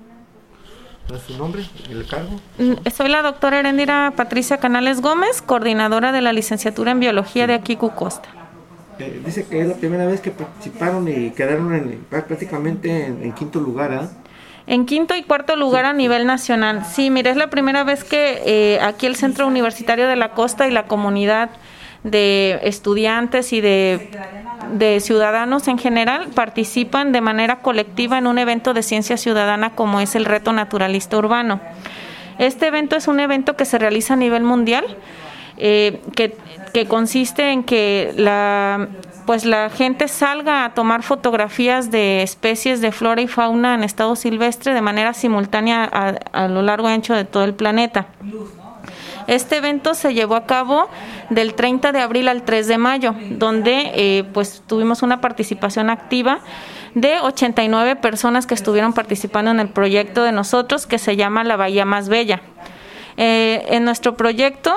¿Cuál es su nombre y el cargo? Soy la doctora Heréndira Patricia Canales Gómez, coordinadora de la licenciatura en Biología de aquí Costa. Dice que es la primera vez que participaron y quedaron prácticamente en quinto lugar, ¿eh? En quinto y cuarto lugar a nivel nacional. Sí, mire, es la primera vez que aquí el Centro Universitario de la Costa y la comunidad de estudiantes y de ciudadanos en general participan de manera colectiva en un evento de ciencia ciudadana como es el Reto Naturalista Urbano. Este evento es un evento que se realiza a nivel mundial, que consiste en que la gente salga a tomar fotografías de especies de flora y fauna en estado silvestre de manera simultánea a lo largo y ancho de todo el planeta. Este evento se llevó a cabo del 30 de abril al 3 de mayo, donde tuvimos una participación activa de 89 personas que estuvieron participando en el proyecto de nosotros, que se llama La Bahía Más Bella. En nuestro proyecto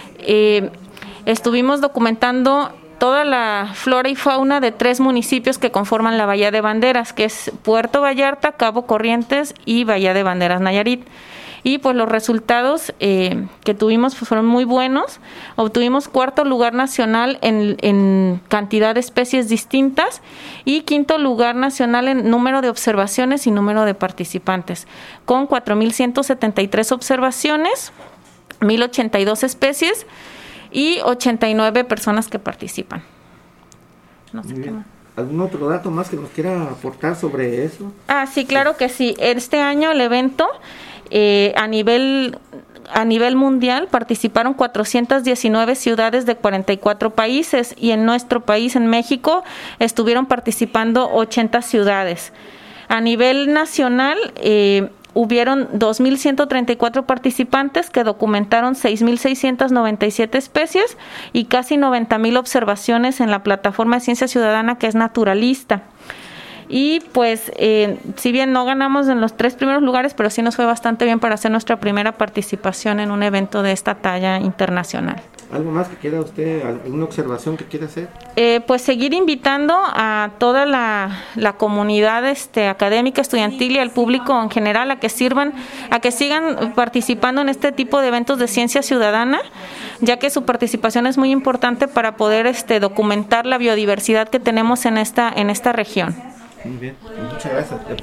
estuvimos documentando toda la flora y fauna de 3 municipios que conforman la Bahía de Banderas, que es Puerto Vallarta, Cabo Corrientes y Bahía de Banderas, Nayarit. Y pues los resultados que tuvimos fueron muy buenos. Obtuvimos cuarto lugar nacional en cantidad de especies distintas y quinto lugar nacional en número de observaciones y número de participantes, con 4,173 observaciones, 1,082 especies y 89 personas que participan. No sé qué más. ¿Algún otro dato más que nos quiera aportar sobre eso? Sí, claro que sí. Este año el evento a nivel mundial participaron 419 ciudades de 44 países y en nuestro país, en México, estuvieron participando 80 ciudades. A nivel nacional hubieron 2,134 participantes que documentaron 6,697 especies y casi 90,000 observaciones en la plataforma de ciencia ciudadana que es Naturalista. Y pues, si bien no ganamos en los 3 primeros lugares, pero sí nos fue bastante bien para hacer nuestra primera participación en un evento de esta talla internacional. ¿Algo más que quiera usted, alguna observación que quiera hacer? Pues seguir invitando a toda la comunidad académica, estudiantil y al público en general a que sigan participando en este tipo de eventos de ciencia ciudadana, ya que su participación es muy importante para poder documentar la biodiversidad que tenemos en esta región. Muy bien, muchas gracias.